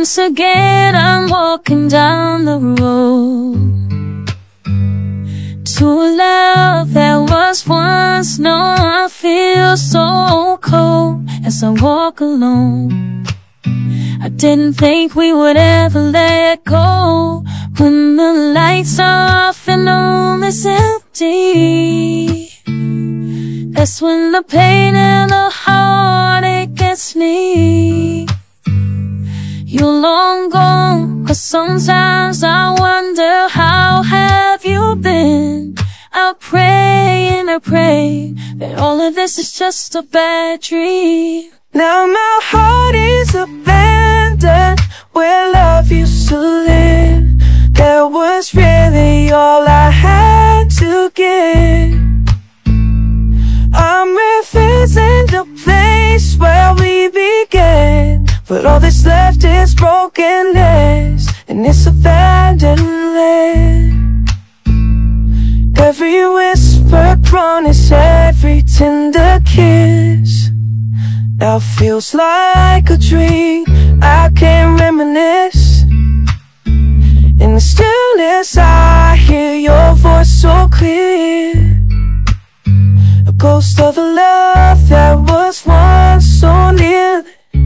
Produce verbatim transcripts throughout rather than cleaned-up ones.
Once again I'm walking down the road to a love that was once known. I feel so cold as I walk alone. I didn't think we would ever let go. When the lights are off and the room is empty, that's when the pain and the heartache gets me. You're long gone, 'cause sometimes I wonder, how have you been? I pray and I pray that all of this is just a bad dream. Now my heart is abandoned where love used to live. That was really all I had to give. I'm revisiting the place where we began, but all that's left is brokenness, and it's abandoned land. Every whispered promise, every tender kiss now feels like a dream I can't reminisce. In the stillness I hear your voice so clear, a ghost of a love that was once so near.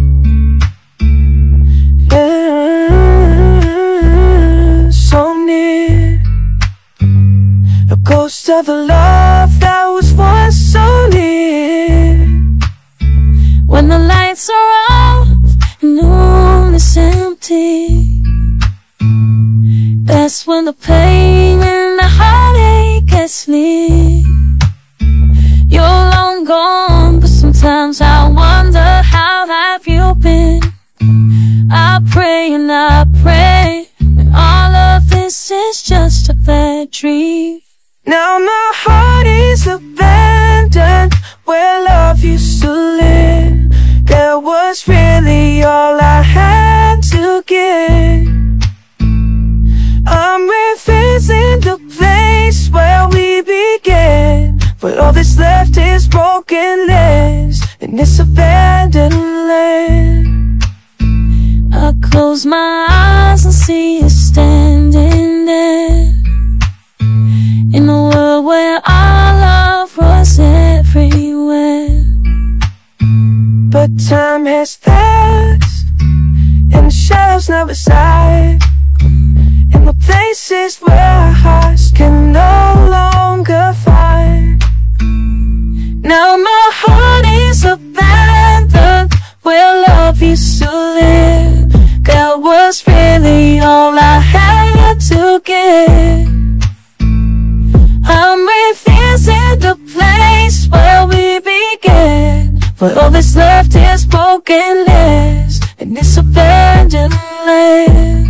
Yeah, so near. A ghost of a love that was once so near. When the lights are off and the room is empty, that's when the pain and the heartache gets me. You're long gone, but sometimes I wonder, how have you been? I pray and I pray that all of this is just a bad dream. Now my heart is abandoned where love used to live. That was really all I had to give. I'm revisiting the place where we began, but all that's left is brokenness, and it's abandoned land. I close my eyes and see you standing there, in a world where our love was everywhere. But time has passed, and the shadows now reside in the places where our hearts can no longer find. Now my heart is abandoned where love used to live. That was really all I had to give. I'm revisiting the place where we began, but all that's left is brokenness, and it's abandoned land.